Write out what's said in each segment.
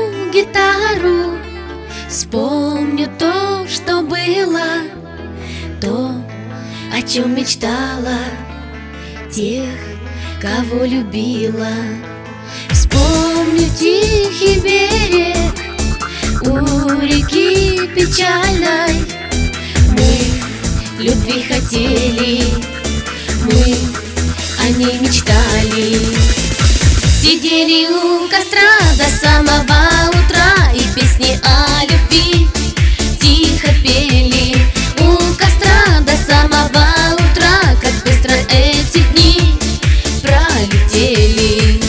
гитару, вспомню то, что было, то, о чем мечтала, тех, кого любила. Вспомню тихий берег у реки печальной. Мы любви хотели, мы о ней мечтали. Сидели у костра до самого утра и песни о любви тихо пели. У костра до самого утра, как быстро эти дни пролетели.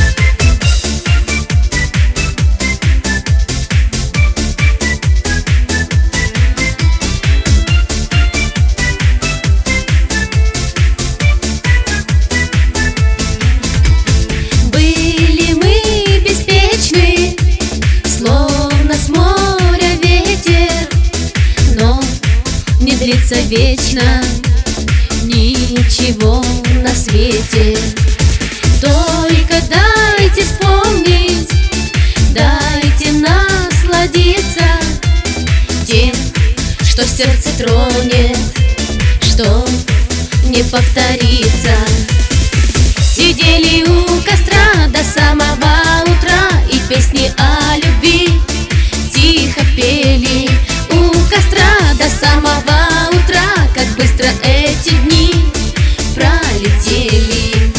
Длится вечно ничего на свете. Только дайте вспомнить, дайте насладиться тем, что в сердце тронет, что не повторится. Сидели у костра до самого утра и песни о любви тихо пели. У костра до самого утра, как быстро эти дни пролетели.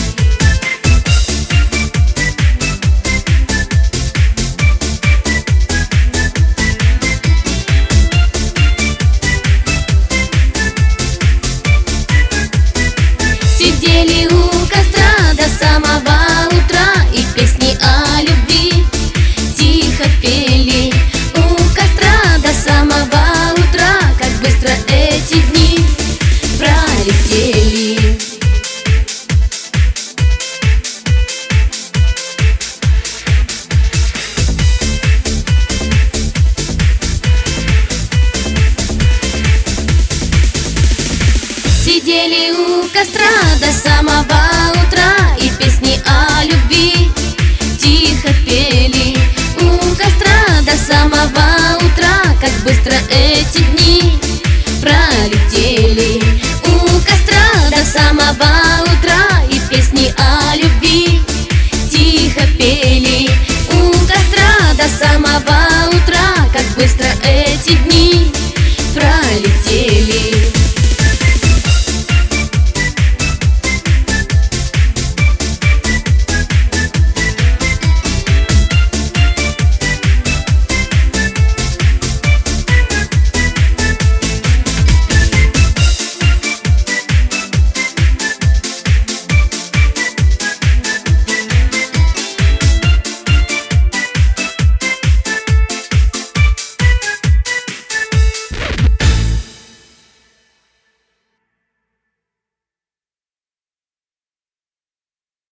Сидели у костра до самого утра и песни о любви тихо пели. У костра до самого утра, как быстро эти дни пролетели. Сидели у костра до самого утра и песни о любви тихо пели. У костра до самого утра, как быстро эти дни пролетели. У костра до самого